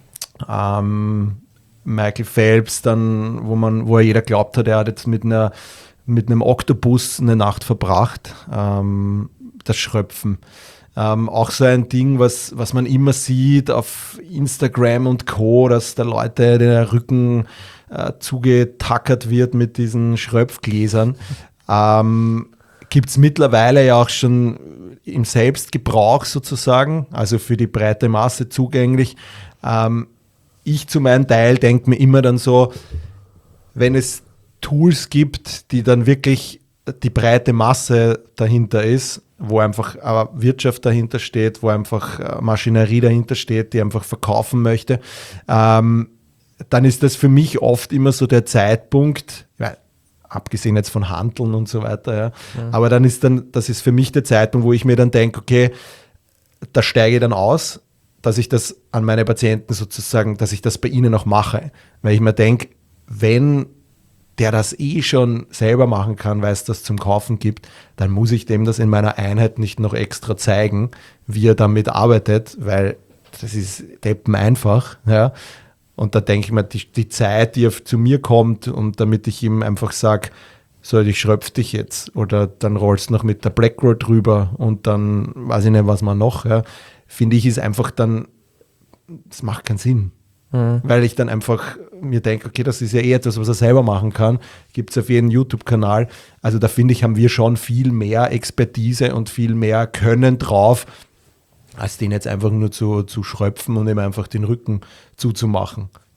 S2: ähm, Michael Phelps dann, wo man, wo er jeder glaubt hat, er hat jetzt mit einer mit einem Oktopus eine Nacht verbracht, ähm, das Schröpfen. Ähm, auch so ein Ding, was, was man immer sieht auf Instagram und Co., dass da Leute der Rücken äh, zugetackert wird mit diesen Schröpfgläsern. Ähm, gibt es mittlerweile ja auch schon im Selbstgebrauch sozusagen, also für die breite Masse zugänglich. Ähm, ich zu meinem Teil denke mir immer dann so, wenn es Tools gibt, die dann wirklich die breite Masse dahinter ist, wo einfach äh, Wirtschaft dahinter steht, wo einfach äh, Maschinerie dahinter steht, die einfach verkaufen möchte, ähm, dann ist das für mich oft immer so der Zeitpunkt, ja, abgesehen jetzt von Handeln und so weiter, ja, ja. aber dann ist dann, das ist für mich der Zeitpunkt, wo ich mir dann denke, okay, da steige ich dann aus, dass ich das an meine Patienten sozusagen, dass ich das bei ihnen auch mache, weil ich mir denke, wenn der das eh schon selber machen kann, weil es das zum Kaufen gibt, dann muss ich dem das in meiner Einheit nicht noch extra zeigen, wie er damit arbeitet, weil das ist deppen einfach. Ja. Und da denke ich mir, die, die Zeit, die er zu mir kommt und damit ich ihm einfach sage, so, ich schröpf dich jetzt oder dann rollst du noch mit der Black Roll drüber und dann weiß ich nicht, was man noch, ja, finde ich, ist einfach dann, das macht keinen Sinn. Mhm. Weil ich dann einfach mir denke, okay, das ist ja eh etwas, was er selber machen kann. Gibt es auf jedem YouTube-Kanal. Also da finde ich, haben wir schon viel mehr Expertise und viel mehr Können drauf, als den jetzt einfach nur zu, zu schröpfen und ihm einfach den Rücken zuzumachen.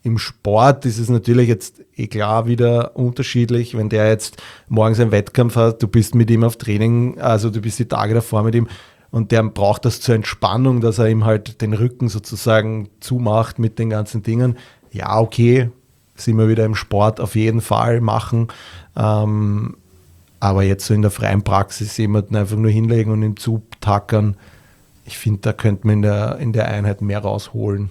S2: Im Sport ist es natürlich jetzt eh klar wieder unterschiedlich, wenn der jetzt morgens einen Wettkampf hat, du bist mit ihm auf Training, also du bist die Tage davor mit ihm und der braucht das zur Entspannung, dass er ihm halt den Rücken sozusagen zumacht mit den ganzen Dingen. Ja, okay, sind wir wieder im Sport auf jeden Fall machen, ähm, aber jetzt so in der freien Praxis jemanden einfach nur hinlegen und ihn zutackern, ich finde, da könnte man in der, in der Einheit mehr rausholen.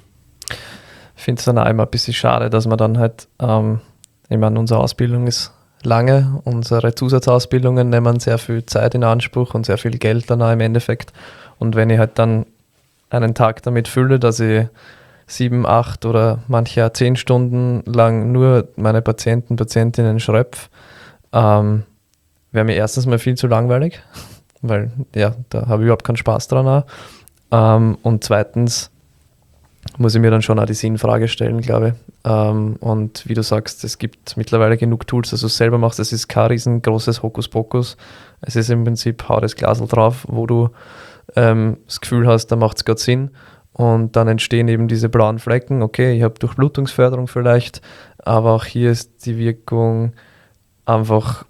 S3: Ich finde es dann auch immer ein bisschen schade, dass man dann halt, ähm, ich meine, unsere Ausbildung ist lange, unsere Zusatzausbildungen nehmen sehr viel Zeit in Anspruch und sehr viel Geld dann auch im Endeffekt. Und wenn ich halt dann einen Tag damit fülle, dass ich sieben, acht oder manche auch zehn Stunden lang nur meine Patienten, Patientinnen schröpfe, ähm, wäre mir erstens mal viel zu langweilig, weil ja, da habe ich überhaupt keinen Spaß dran auch. Ähm, und zweitens muss ich mir dann schon auch die Sinnfrage stellen, glaube ich. Ähm, und wie du sagst, es gibt mittlerweile genug Tools, dass du es selber machst. Es ist kein riesengroßes Hokuspokus. Es ist im Prinzip, hau das Glasl drauf, wo du ähm, das Gefühl hast, da macht es gerade Sinn. Und dann entstehen eben diese blauen Flecken. Okay, ich habe Durchblutungsförderung vielleicht, aber auch hier ist die Wirkung einfach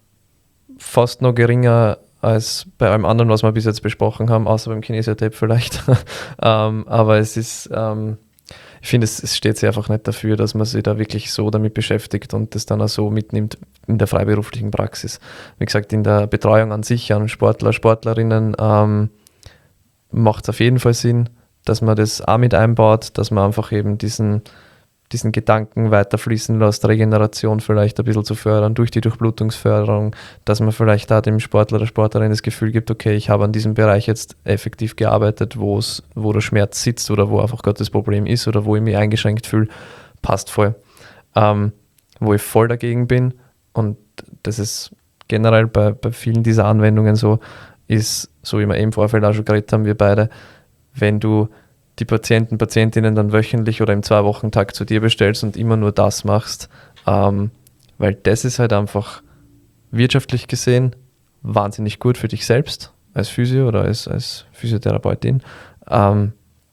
S3: fast noch geringer als bei allem anderen, was wir bis jetzt besprochen haben, außer beim Kinesiotape vielleicht. ähm, aber es ist, ähm, ich finde, es, es steht sich einfach nicht dafür, dass man sich da wirklich so damit beschäftigt und das dann auch so mitnimmt in der freiberuflichen Praxis. Wie gesagt, in der Betreuung an sich, an Sportler, Sportlerinnen, ähm, macht es auf jeden Fall Sinn, dass man das auch mit einbaut, dass man einfach eben diesen diesen Gedanken weiter fließen lässt, Regeneration vielleicht ein bisschen zu fördern durch die Durchblutungsförderung, dass man vielleicht da dem Sportler oder Sportlerin das Gefühl gibt, okay, ich habe an diesem Bereich jetzt effektiv gearbeitet, wo es, wo der Schmerz sitzt oder wo einfach gerade das Problem ist oder wo ich mich eingeschränkt fühle, passt voll. Ähm, wo ich voll dagegen bin, und das ist generell bei, bei vielen dieser Anwendungen so, ist, so wie wir eben im Vorfeld auch schon geredet haben, wir beide, wenn du die Patienten, Patientinnen dann wöchentlich oder im Zwei-Wochen-Takt zu dir bestellst und immer nur das machst, ähm, weil das ist halt einfach wirtschaftlich gesehen wahnsinnig gut für dich selbst als Physio oder als, als Physiotherapeutin, ähm,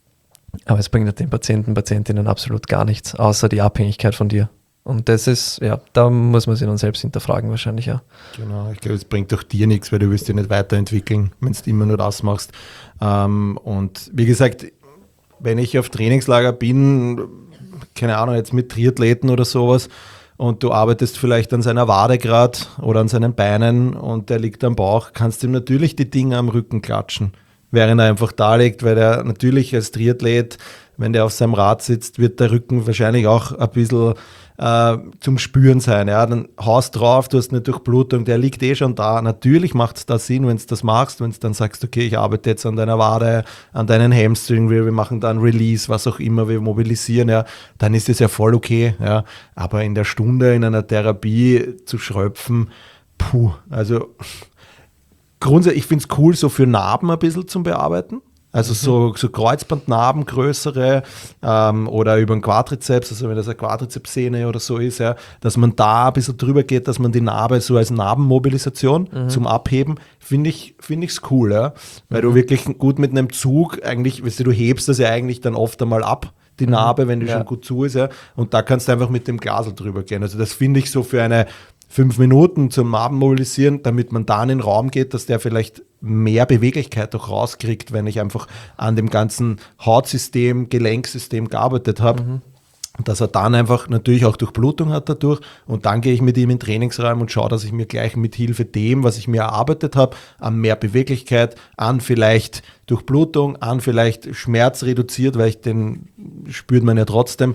S3: aber es bringt den Patienten, Patientinnen absolut gar nichts, außer die Abhängigkeit von dir. Und das ist, ja, da muss man sich dann selbst hinterfragen wahrscheinlich auch.
S2: Genau, ich glaube, es bringt doch dir nichts, weil du wirst dich nicht weiterentwickeln, wenn du immer nur das machst. Ähm, und wie gesagt, wenn ich auf Trainingslager bin, keine Ahnung, jetzt mit Triathleten oder sowas, und du arbeitest vielleicht an seiner Wade gerade oder an seinen Beinen und der liegt am Bauch, kannst du ihm natürlich die Dinge am Rücken klatschen, während er einfach da liegt, weil er natürlich als Triathlet, wenn der auf seinem Rad sitzt, wird der Rücken wahrscheinlich auch ein bisschen äh, zum Spüren sein. Ja? Dann haust drauf, du hast eine Durchblutung, der liegt eh schon da. Natürlich macht es da Sinn, wenn du das machst, wenn du dann sagst, okay, ich arbeite jetzt an deiner Wade, an deinen Hamstring, wir, wir machen dann Release, was auch immer, wir mobilisieren, ja, dann ist das ja voll okay. Ja? Aber in der Stunde in einer Therapie zu schröpfen, puh, also grundsätzlich, ich finde es cool, so für Narben ein bisschen zum Bearbeiten. Also so, so Kreuzbandnarben, größere ähm, oder über den Quadrizeps, also wenn das eine Quadrizepssehne oder so ist, ja, dass man da ein bisschen drüber geht, dass man die Narbe so als Narbenmobilisation mhm. zum Abheben, finde ich finde ich es cool, ja, weil mhm. du wirklich gut mit einem Zug eigentlich, weißt du, du hebst das ja eigentlich dann oft einmal ab, die Narbe, wenn die ja. schon gut zu ist, ja, und da kannst du einfach mit dem Glasl drüber gehen. Also das finde ich so für eine fünf Minuten zum Narben mobilisieren, damit man da in den Raum geht, dass der vielleicht mehr Beweglichkeit auch rauskriegt, wenn ich einfach an dem ganzen Hautsystem, Gelenksystem gearbeitet habe. Mhm. Dass er dann einfach natürlich auch Durchblutung hat dadurch, und dann gehe ich mit ihm in den Trainingsraum und schaue, dass ich mir gleich mit Hilfe dem, was ich mir erarbeitet habe, an mehr Beweglichkeit, an vielleicht Durchblutung, an vielleicht Schmerz reduziert, weil ich den spürt man ja trotzdem,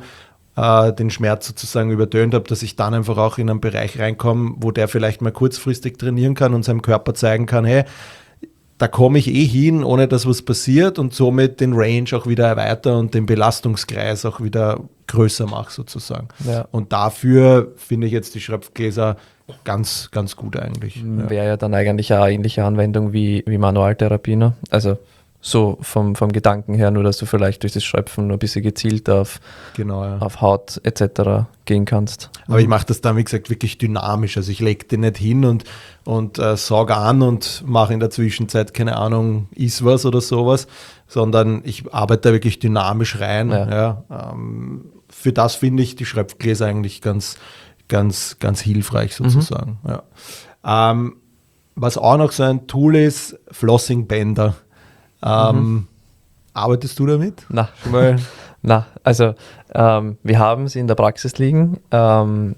S2: den Schmerz sozusagen übertönt habe, dass ich dann einfach auch in einen Bereich reinkomme, wo der vielleicht mal kurzfristig trainieren kann und seinem Körper zeigen kann, hey, da komme ich eh hin, ohne dass was passiert, und somit den Range auch wieder erweitere und den Belastungskreis auch wieder größer mache sozusagen. Ja. Und dafür finde ich jetzt die Schröpfgläser ganz, ganz gut eigentlich.
S3: Wäre ja. ja dann eigentlich eine ähnliche Anwendung wie, wie Manualtherapie, ne? Also So vom, vom Gedanken her, nur dass du vielleicht durch das Schröpfen nur ein bisschen gezielt auf,
S2: Genau, ja.
S3: auf Haut et cetera gehen kannst.
S2: Aber ich mache das dann, wie gesagt, wirklich dynamisch. Also ich lege den nicht hin und, und äh, sag an und mache in der Zwischenzeit, keine Ahnung, ist was oder sowas, sondern ich arbeite da wirklich dynamisch rein.
S3: Ja.
S2: Ja. Ähm, für das finde ich die Schröpfgläser eigentlich ganz, ganz, ganz hilfreich sozusagen. Mhm. Ja. Ähm, was auch noch so ein Tool ist, Flossing-Bänder. Ähm, mhm. Arbeitest du damit?
S3: Na, schon mal. Na, also ähm, wir haben sie in der Praxis liegen. Ähm,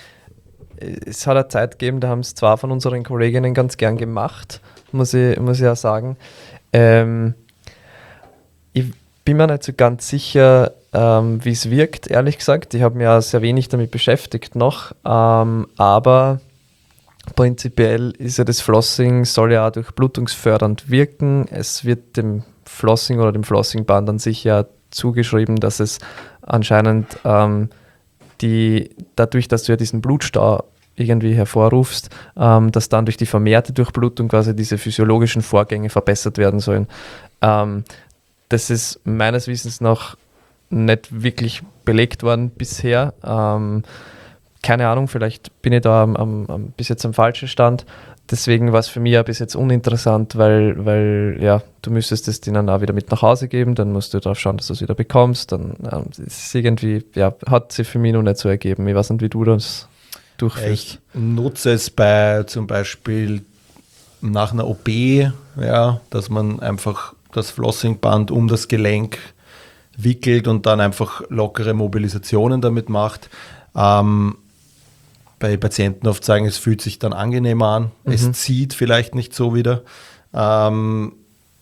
S3: es hat eine Zeit gegeben, da haben es zwei von unseren Kolleginnen ganz gern gemacht, muss ich, muss ich ja sagen. Ähm, ich bin mir nicht so ganz sicher, ähm, wie es wirkt, ehrlich gesagt. Ich habe mich ja sehr wenig damit beschäftigt noch, ähm, aber prinzipiell ist ja das Flossing, soll ja auch durchblutungsfördernd wirken. Es wird dem Flossing oder dem Flossingband an sich ja zugeschrieben, dass es anscheinend ähm, die, dadurch, dass du ja diesen Blutstau irgendwie hervorrufst, ähm, dass dann durch die vermehrte Durchblutung quasi diese physiologischen Vorgänge verbessert werden sollen. Ähm, das ist meines Wissens nach nicht wirklich belegt worden bisher. Ähm, keine Ahnung, vielleicht bin ich da am, am, am, bis jetzt am falschen Stand. Deswegen war es für mich ja bis jetzt uninteressant, weil, weil ja, du müsstest es denen auch wieder mit nach Hause geben, dann musst du darauf schauen, dass du es wieder bekommst. Dann ähm, ist es irgendwie, ja, hat sich für mich noch nicht so ergeben. Ich weiß nicht, wie du das durchführst.
S2: Ich nutze es bei zum Beispiel nach einer O P, ja, dass man einfach das Flossingband um das Gelenk wickelt und dann einfach lockere Mobilisationen damit macht. Ähm, bei Patienten oft sagen, es fühlt sich dann angenehmer an. Mhm. Es zieht vielleicht nicht so wieder. Ähm,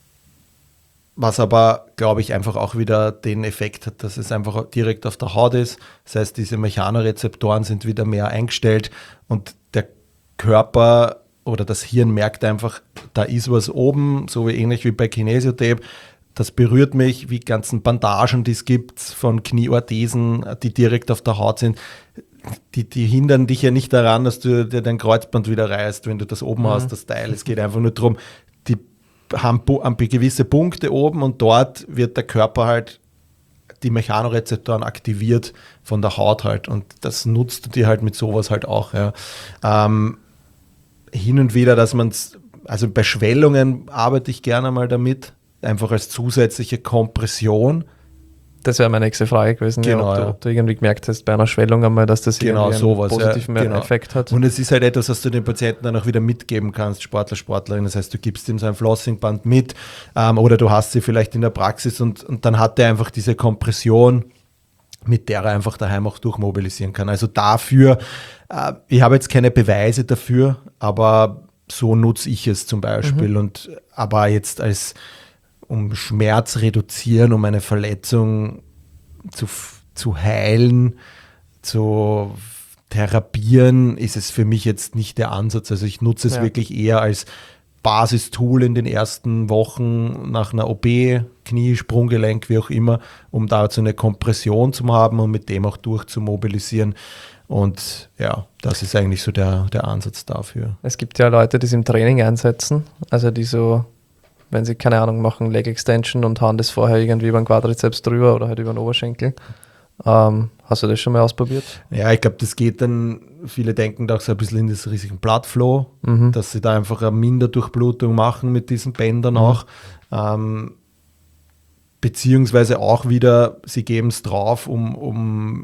S2: was aber, glaube ich, einfach auch wieder den Effekt hat, dass es einfach direkt auf der Haut ist. Das heißt, diese Mechanorezeptoren sind wieder mehr eingestellt und der Körper oder das Hirn merkt einfach, da ist was oben, so wie ähnlich wie bei Kinesiotape. Das berührt mich, wie ganzen Bandagen, die es gibt von Knieorthesen, die direkt auf der Haut sind. Die, die hindern dich ja nicht daran, dass du dir dein Kreuzband wieder reißt, wenn du das oben mhm. hast, das Teil. Es geht einfach nur darum, die haben, haben gewisse Punkte oben und dort wird der Körper halt die Mechanorezeptoren aktiviert von der Haut halt und das nutzt du dir halt mit sowas halt auch. Ja. Ähm, hin und wieder, dass man es, also bei Schwellungen arbeite ich gerne mal damit, einfach als zusätzliche Kompression.
S3: Das wäre meine nächste Frage gewesen,
S2: genau,
S3: ja, ob, du,
S2: ja.
S3: ob du irgendwie gemerkt hast bei einer Schwellung einmal, dass das
S2: genau,
S3: irgendwie
S2: sowas,
S3: einen positiven
S2: ja, genau.
S3: Effekt hat.
S2: Und es ist halt etwas, was du den Patienten dann auch wieder mitgeben kannst, Sportler, Sportlerin. Das heißt, du gibst ihm so ein Flossingband mit ähm, oder du hast sie vielleicht in der Praxis und, und dann hat er einfach diese Kompression, mit der er einfach daheim auch durchmobilisieren kann. Also dafür, äh, ich habe jetzt keine Beweise dafür, aber so nutze ich es zum Beispiel. Mhm. Und aber jetzt als um Schmerz reduzieren, um eine Verletzung zu, zu heilen, zu therapieren, ist es für mich jetzt nicht der Ansatz. Also ich nutze es ja. wirklich eher als Basistool in den ersten Wochen nach einer O P, Knie, Sprunggelenk, wie auch immer, um dazu eine Kompression zu haben und mit dem auch durchzumobilisieren. Und ja, das ist eigentlich so der, der Ansatz dafür.
S3: Es gibt ja Leute, die es im Training einsetzen, also die so, wenn sie, keine Ahnung, machen Leg Extension und hauen das vorher irgendwie über den Quadrizeps drüber oder halt über den Oberschenkel. Ähm, hast du das schon mal ausprobiert?
S2: Ja, ich glaube, das geht dann, viele denken da auch so ein bisschen in das riesigen Blood Flow, mhm. dass sie da einfach eine Minderdurchblutung machen mit diesen Bändern mhm. auch. Ähm, beziehungsweise auch wieder, sie geben es drauf, um, um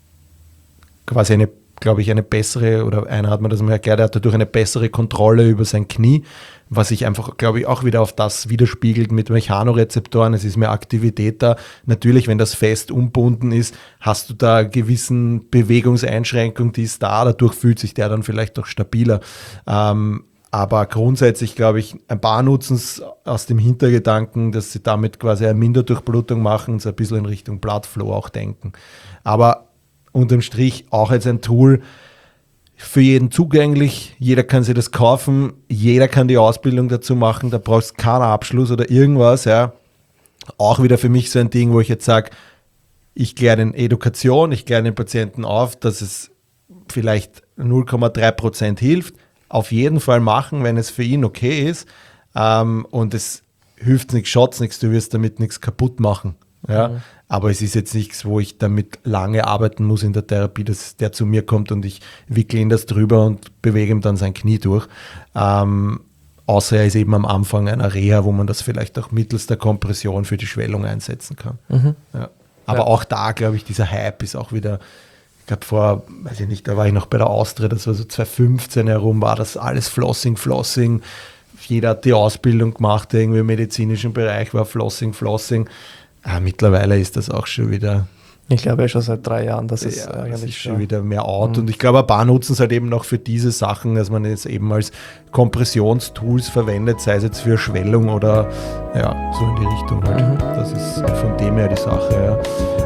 S2: quasi eine, glaube ich, eine bessere, oder einer hat mir das mal erklärt, er hat dadurch eine bessere Kontrolle über sein Knie, was sich einfach, glaube ich, auch wieder auf das widerspiegelt mit Mechanorezeptoren. Es ist mehr Aktivität da. Natürlich, wenn das fest umbunden ist, hast du da eine gewissen Bewegungseinschränkung, die ist da. Dadurch fühlt sich der dann vielleicht auch stabiler. Ähm, aber grundsätzlich, glaube ich, ein paar nutzen es aus dem Hintergedanken, dass sie damit quasi eine Minderdurchblutung machen und so ein bisschen in Richtung Blood Flow auch denken. Aber unterm Strich auch als ein Tool, für jeden zugänglich, jeder kann sich das kaufen, jeder kann die Ausbildung dazu machen, da brauchst du keinen Abschluss oder irgendwas. Ja. Auch wieder für mich so ein Ding, wo ich jetzt sage, ich kläre den Education, ich kläre den Patienten auf, dass es vielleicht null Komma drei Prozent hilft. Auf jeden Fall machen, wenn es für ihn okay ist. Ähm, und es hilft nichts, schaut nichts, du wirst damit nichts kaputt machen. Ja?
S3: Mhm.
S2: Aber es ist jetzt nichts, wo ich damit lange arbeiten muss in der Therapie, dass der zu mir kommt und ich wickle ihn das drüber und bewege ihm dann sein Knie durch. Ähm, außer er ist eben am Anfang einer Reha, wo man das vielleicht auch mittels der Kompression für die Schwellung einsetzen kann.
S3: Mhm.
S2: Ja. Aber
S3: Ja.
S2: auch da, glaube ich, dieser Hype ist auch wieder, ich glaube vor, weiß ich nicht, da war ich noch bei der Austria, das war so zwanzig fünfzehn herum, war das alles Flossing, Flossing. Jeder hat die Ausbildung gemacht, der irgendwie im medizinischen Bereich war, Flossing, Flossing. Ah, mittlerweile ist das auch schon wieder,
S3: Ich glaube ja schon seit drei Jahren, dass es
S2: ja, das
S3: eigentlich
S2: ist schon wieder mehr out. Und ich glaube, ein paar nutzen es halt eben noch für diese Sachen, dass man es eben als Kompressionstools verwendet, sei es jetzt für Schwellung oder ja, so in die Richtung halt.
S3: Mhm.
S2: Das ist von dem her die Sache,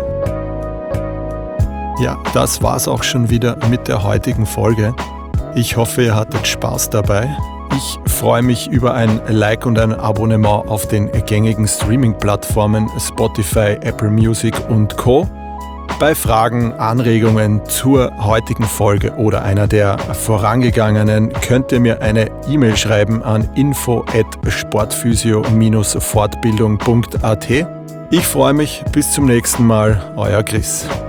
S2: ja. Ja, das war's auch schon wieder mit der heutigen Folge. Ich hoffe, ihr hattet Spaß dabei. Ich freue mich über ein Like und ein Abonnement auf den gängigen Streaming-Plattformen Spotify, Apple Music und Co. Bei Fragen, Anregungen zur heutigen Folge oder einer der vorangegangenen könnt ihr mir eine E-Mail schreiben an info at sportphysio Bindestrich fortbildung punkt at. Ich freue mich, bis zum nächsten Mal, euer Chris.